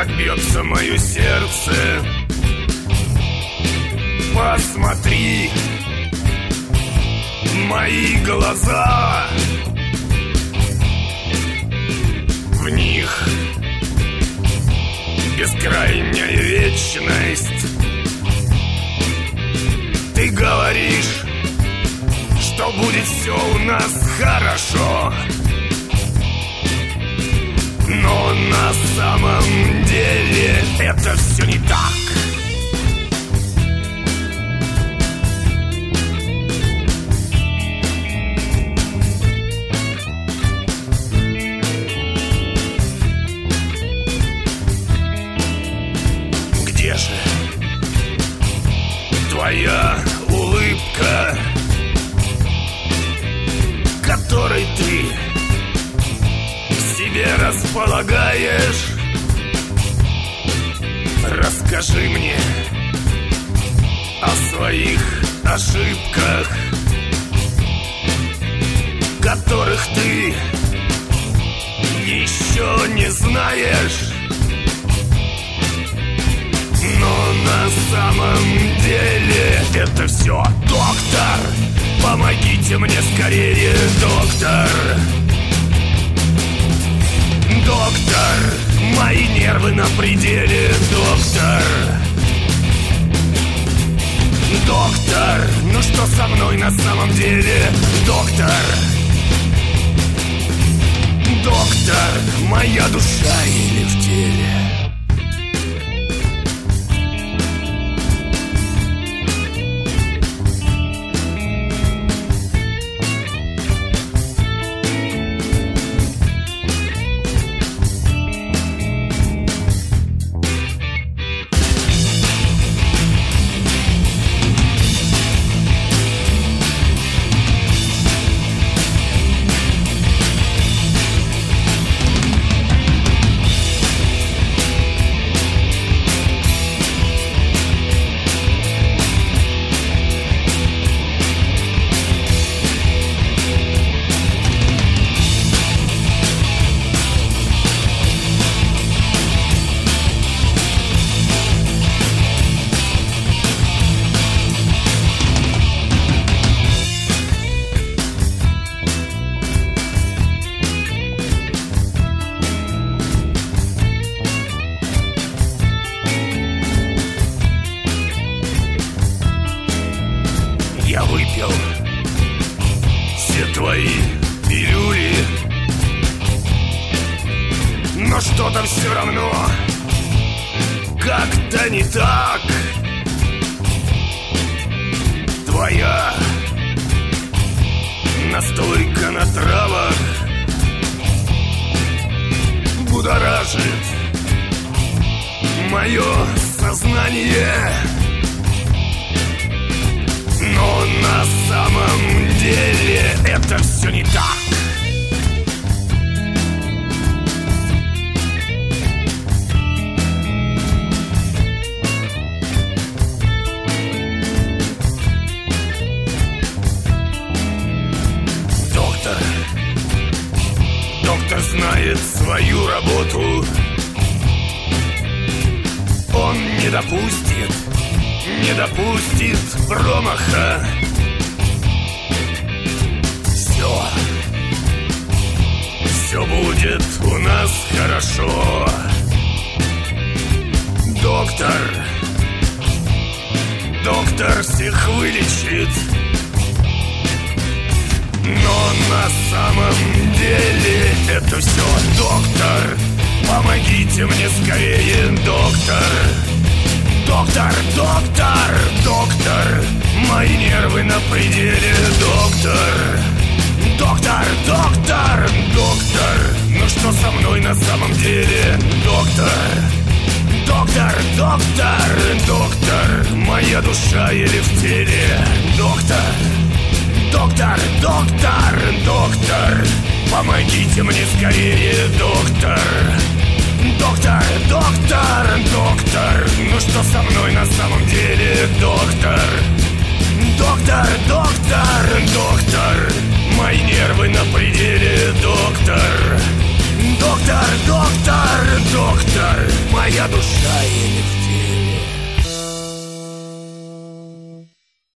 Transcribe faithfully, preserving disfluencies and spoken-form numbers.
как бьется мое сердце. Посмотри мои глаза, в них бескрайняя вечность. Ты говоришь, что будет все у нас хорошо, но на самом деле это все не так. Где же твоя улыбка, которой ты к себе располагаешь? Расскажи мне о своих ошибках, которых ты еще не знаешь. Но на самом деле это все, доктор, помогите мне скорее, доктор. Доктор, мои нервы на пределе, доктор. Доктор, ну что со мной на самом деле, доктор? Доктор, моя душа или в теле? Я выпил все твои пилюли, но что-то все равно как-то не так. Твоя настойка на травах будоражит мое сознание. Но на самом деле это все не так. Доктор, доктор знает свою работу. Он не допустит Не допустит промаха. Все, все будет у нас хорошо. Доктор, доктор всех вылечит. Но на самом деле это все, доктор, помогите мне скорее, доктор. Доктор, доктор, доктор, мои нервы на пределе, доктор. Доктор, доктор, доктор, ну что со мной на самом деле, доктор? Доктор, доктор, доктор, моя душа еле в теле, доктор. Доктор, доктор, доктор, помогите мне скорее, доктор. Доктор, доктор, доктор, ну что со мной на самом деле, доктор? Доктор, доктор, доктор, мои нервы на пределе, доктор. Доктор, доктор.